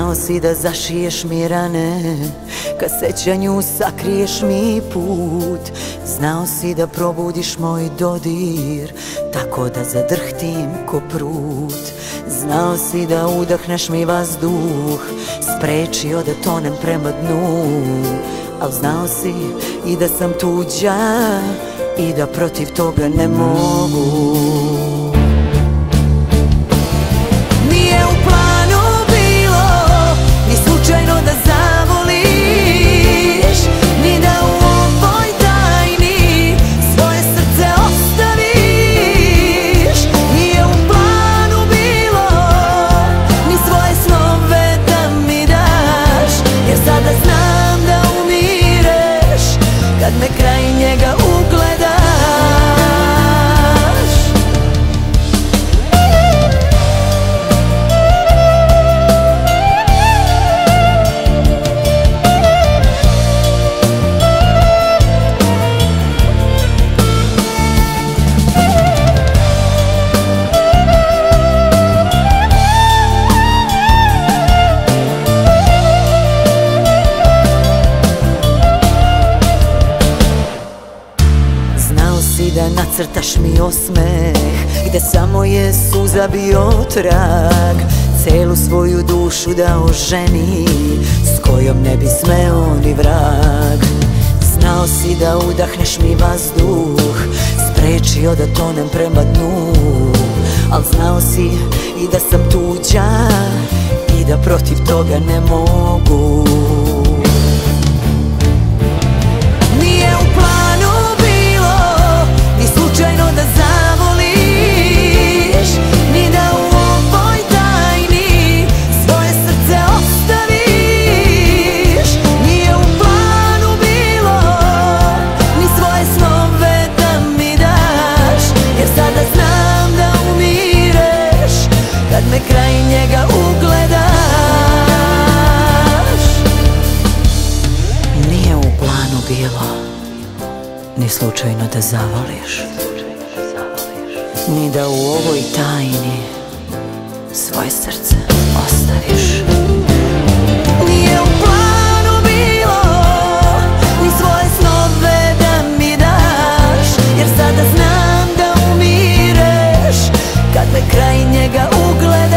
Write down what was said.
Znao si da zašiješ mi rane, kad sećanju sakriješ mi put. Znao si da probudiš moj dodir, tako da zadrhtim ko prut. Znao si da udahneš mi vazduh, sprečio da tonem prema dnu. Al znao si i da sam tuđa i da protiv toga ne mogu. Nije u planu bilo ni slučajno da zavoliš, ni da u ovoj tajni svoje srce ostaviš. Nije u planu bilo ni svoje snove da mi daš, jer sada znam da umireš kad me kraj njega ugledaš. Da nacrtaš mi osmeh gde samo je suza bio trag, celu svoju dušu dao ženi s kojom ne bi smeo ni vrag. Znao si da udahneš mi vazduh, sprečio da tonem prema dnu. Al znao si i da sam tuđa i da protiv toga ne mogu. Nije u planu ni slučajno da zavoliš, ni da u ovoj tajni svoje srce ostaviš. Nije u planu bilo ni svoje snove da mi daš, jer sada znam da umireš kad me kraj njega ugledaš. Nije u planu bilo ni slučajno da zavoliš, ni da u ovoj tajni svoje srce ostaviš. Nije u planu bilo ni svoje snove da mi daš, jer sada znam da umireš kad me kraj njega ugledaš.